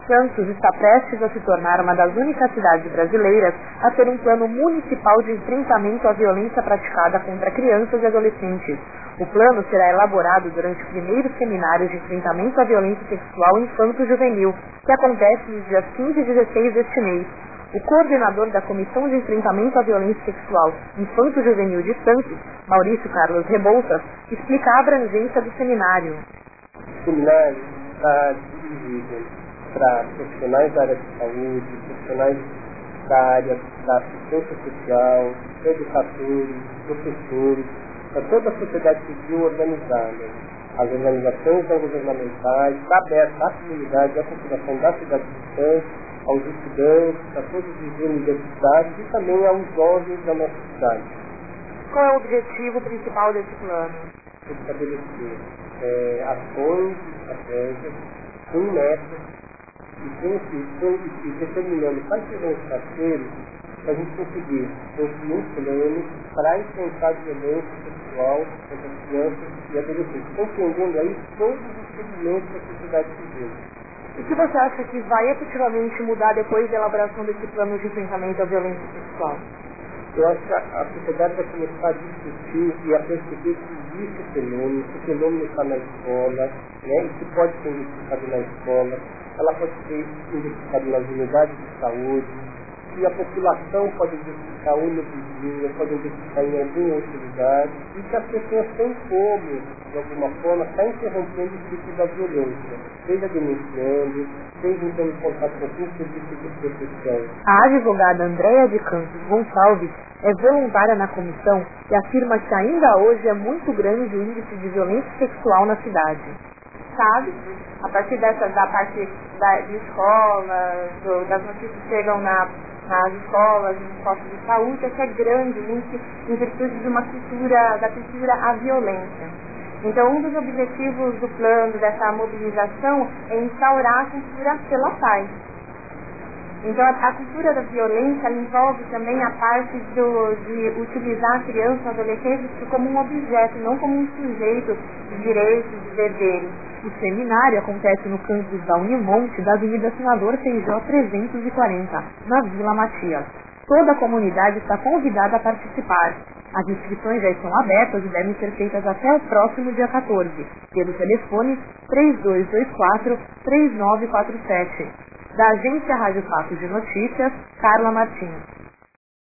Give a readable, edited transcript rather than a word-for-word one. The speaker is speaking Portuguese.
Santos está prestes a se tornar uma das únicas cidades brasileiras a ter um plano municipal de enfrentamento à violência praticada contra crianças e adolescentes. O plano será elaborado durante o primeiro seminário de enfrentamento à violência sexual infanto-juvenil, que acontece nos dias 15 e 16 deste mês. O coordenador da Comissão de Enfrentamento à Violência Sexual Infanto-Juvenil de Santos, Maurício Carlos Rebouças, explica a abrangência do seminário. O seminário está dirigido para profissionais da área de saúde, profissionais da área da assistência social, educadores, professores, para toda a sociedade civil organizada. As organizações não governamentais, está aberta à comunidade, à população da cidade de Santos, aos estudantes, a todos os universitários e também aos jovens da nossa cidade. Qual é o objetivo principal desse plano? Estabelecer ações estratégicas com metas e determinando quais serão os parceiros para a gente conseguir construir um plano para enfrentar a violência sexual contra as crianças e adolescentes, compreendendo aí todos os segmentos da sociedade civil. O que você acha que vai efetivamente mudar depois da elaboração desse plano de enfrentamento à violência sexual? Eu acho que a sociedade vai começar a discutir e a perceber que existe esse fenômeno está na escola, né, e que pode ser identificado na escola, ela pode ser identificada nas unidades de saúde, que a população pode identificar no vizinho, pode identificar em algum outro lugar, e que as pessoas têm como, de alguma forma, estar interrompendo o ciclo da violência, seja denunciando, seja entrando em contato com algum serviço de proteção. A advogada Andréa de Campos Gonçalves é voluntária na comissão e afirma que ainda hoje é muito grande o índice de violência sexual na cidade. Sabe, a partir da parte de escolas, das notícias que chegam nas escolas, nos postos de saúde, é que é grande o índice em virtude de uma da cultura à violência. Então, um dos objetivos do plano, dessa mobilização, é instaurar a cultura pela paz. Então, a cultura da violência envolve também a parte de utilizar a criança e o adolescente como um objeto, não como um sujeito de direitos e deveres. O seminário acontece no campus da Unimonte, da Avenida Senador Feijó 340, na Vila Matias. Toda a comunidade está convidada a participar. As inscrições já estão abertas e devem ser feitas até o próximo dia 14, pelo telefone 3224-3947. Da agência Rádio Fatos de Notícias, Carla Martins.